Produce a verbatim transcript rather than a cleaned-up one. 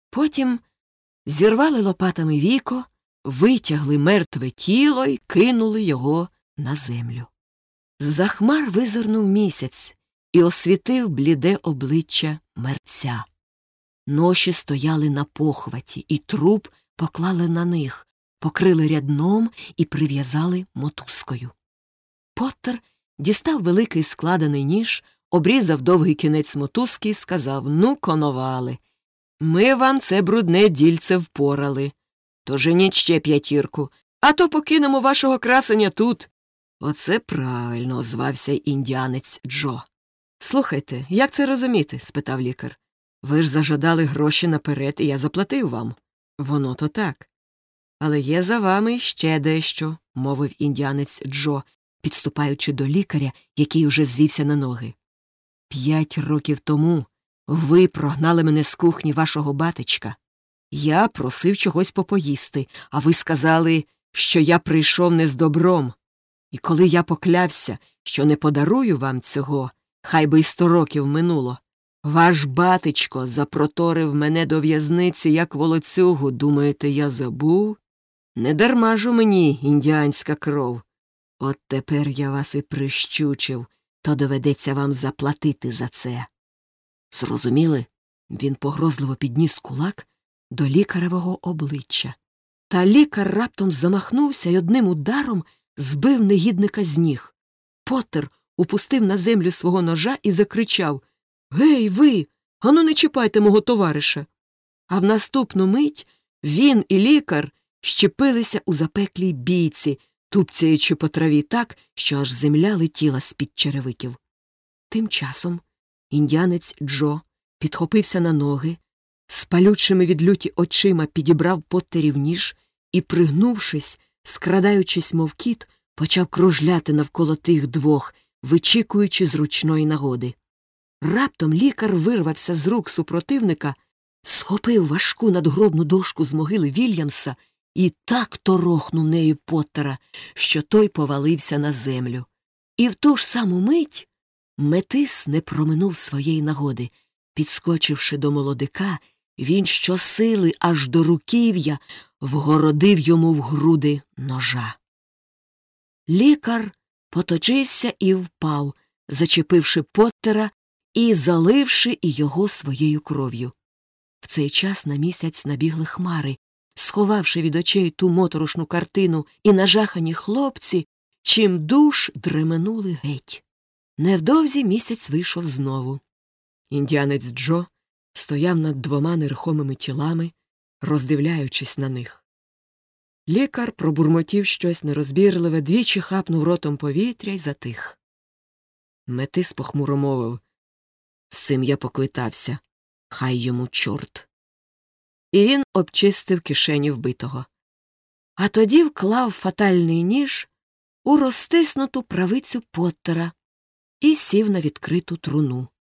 Потім зірвали лопатами віко, витягли мертве тіло й кинули його на землю. З-за хмар визирнув місяць і освітив бліде обличчя мерця. Ноші стояли на похваті, і труп поклали на них, покрили рядном і прив'язали мотузкою. Поттер дістав великий складений ніж, обрізав довгий кінець мотузки і сказав: «Ну, коновали, ми вам це брудне дільце впорали. То женіть ще п'ятірку, а то покинемо вашого красення тут». «Оце правильно», – озвався індіанець Джо. «Слухайте, як це розуміти?» – спитав лікар. «Ви ж зажадали гроші наперед, і я заплатив вам». «Воно то так. Але є за вами ще дещо», – мовив індіанець Джо, підступаючи до лікаря, який уже звівся на ноги. «П'ять років тому ви прогнали мене з кухні вашого батечка. Я просив чогось попоїсти, а ви сказали, що я прийшов не з добром. І коли я поклявся, що не подарую вам цього, хай би й сто років минуло, ваш батечко запроторив мене до в'язниці, як волоцюгу. Думаєте, я забув? Не дарма ж у мені індіанська кров. От тепер я вас і прищучив, то доведеться вам заплатити за це». «Зрозуміли?» Він погрозливо підніс кулак до лікаревого обличчя. Та лікар раптом замахнувся й одним ударом збив негідника з ніг. Поттер упустив на землю свого ножа і закричав: «Гей, ви! Ану, не чіпайте мого товариша!» А в наступну мить він і лікар щепилися у запеклій бійці, тупцяючи по траві так, що аж земля летіла з-під черевиків. Тим часом індіанець Джо підхопився на ноги, з палючими від люті очима підібрав Поттерів ніж і, пригнувшись, скрадаючись, мов кіт, почав кружляти навколо тих двох, вичікуючи зручної нагоди. Раптом лікар вирвався з рук супротивника, схопив важку надгробну дошку з могили Вільямса і так торохнув нею Поттера, що той повалився на землю. І в ту ж саму мить Метис не проминув своєї нагоди. Підскочивши до молодика, він щосили аж до руків'я вгородив йому в груди ножа. Лікар поточився і впав, зачепивши Поттера і заливши і його своєю кров'ю. В цей час на місяць набігли хмари, сховавши від очей ту моторошну картину, і нажахані хлопці чимдуж дременули геть. Невдовзі місяць вийшов знову. Індіанець Джо стояв над двома нерухомими тілами, роздивляючись на них. Лікар пробурмотів щось нерозбірливе, двічі хапнув ротом повітря й затих. Метис похмуро мовив: «З цим я поквитався, хай йому чорт». І він обчистив кишені вбитого. А тоді вклав фатальний ніж у розтиснуту правицю Поттера і сів на відкриту труну.